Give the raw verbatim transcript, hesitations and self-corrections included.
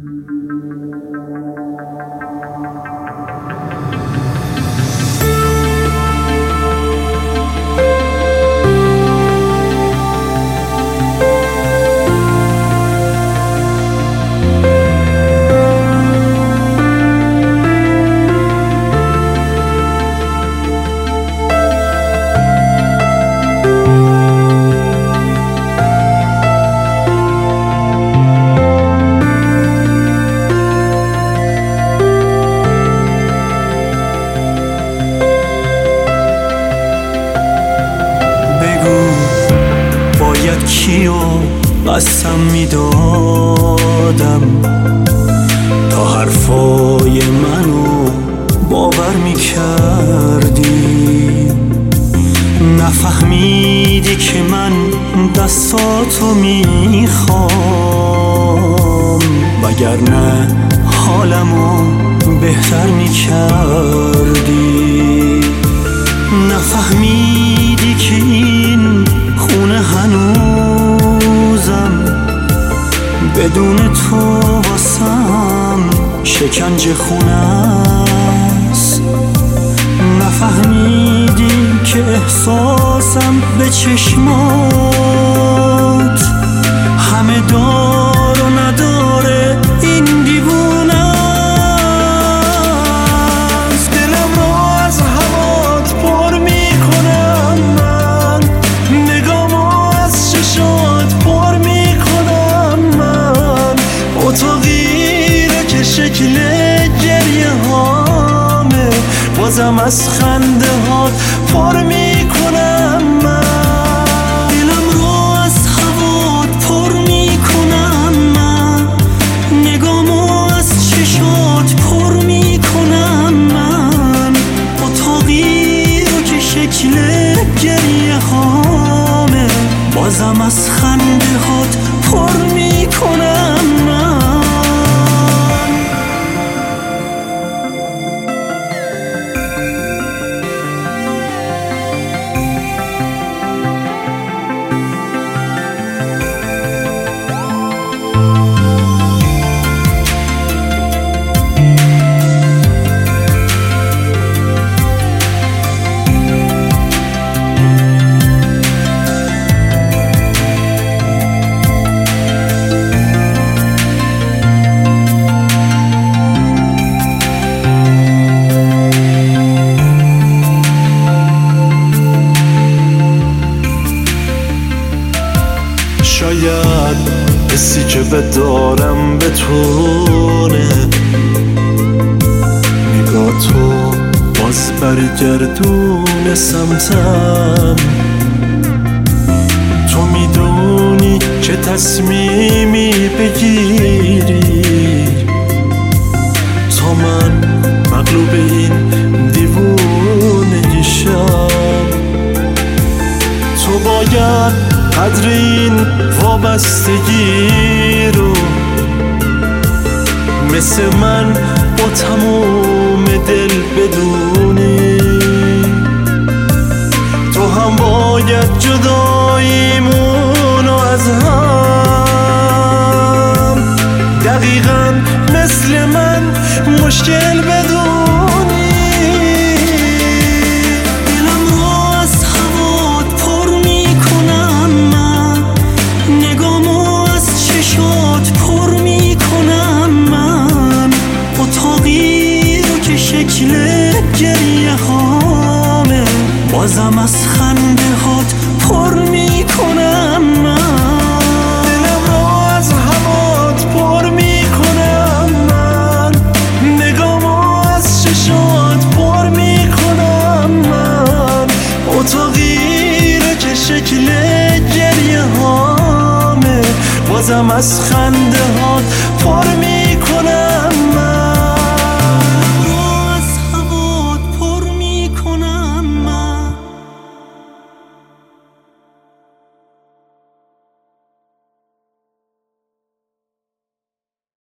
کیو قسم میدادم تا حرفای منو باور میکردی، نفهمیدی که من دستاتو میخوام، وگرنه حالمو بهتر میکردی. نفهمیدی که این خونه هنوزم بدون تو واسم شکنجه خونه است. نفهمیدی که احساسم به چشمات همه دار و نداره، این دیوونه است. دلم رو از هوات پر میکنم من، نگامو از چشات پر میکنم من، اتاقی رو که شکل گریه هامه بازم از خنده هات پر میکنم من. دلم رو از هوات پر میکنم من، نگامو از چشات پر میکنم من، اتاقی رو که شکل گریه هامه بازم از خنده هات پر میکنم من. شاید حسی که بدارم بتونه نگاه تو باز برگردونه سمتم. تو میدونی که تصمیمی بگیری تا من مغلوب این دیوونگیشم. تو باید قدر این وابستگی رو مثل من با تموم دل بدونی. تو هم باید جداییمونو از هم دقیقاً مثل من مشکل بدونی. شکل گریه هامه بازم از خنده هات پر میکنم من. دلم رو از هوات پر میکنم من، نگامو از چشات پر میکنم من، اتاقی رو که شکل گریه هامه بازم از خنده هات پر میکنم.